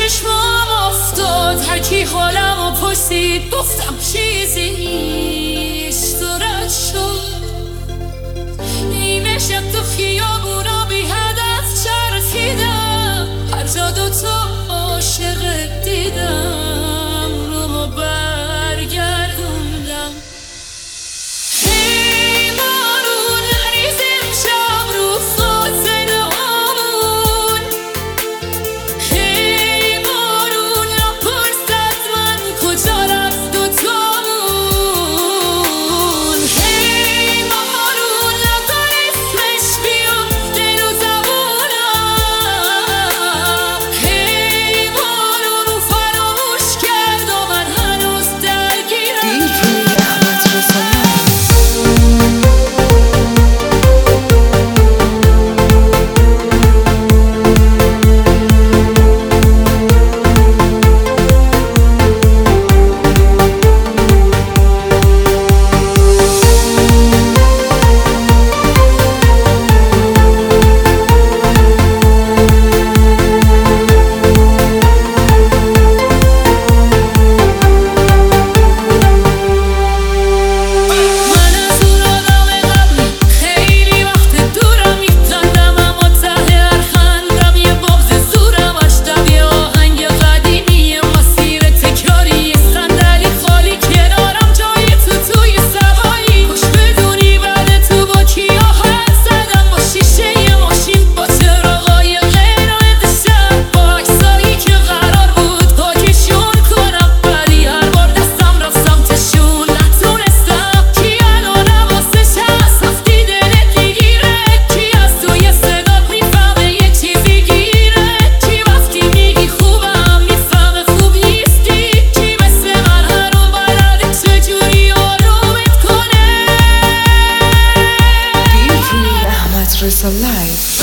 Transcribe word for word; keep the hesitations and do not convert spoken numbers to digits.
چشمام افتاد، هر کی حالمو پرسید گفتم چیزی نیست و رد شد. نیمه شب تو خیابونا بی هدف چرخیدم، هر جا دوتا عاشقت دیدم رو برگردوندم. هی بارون نریز امشب رو فاصله هامون، هی بارون نپرس از من کجا رفت دوتامون، هی بارون نذار اسمش بیفته رو زبونم، هی بارون رو فراموش کرد و من هنوز درگیرم. دی جی احمد رضا لایو. Reza Live.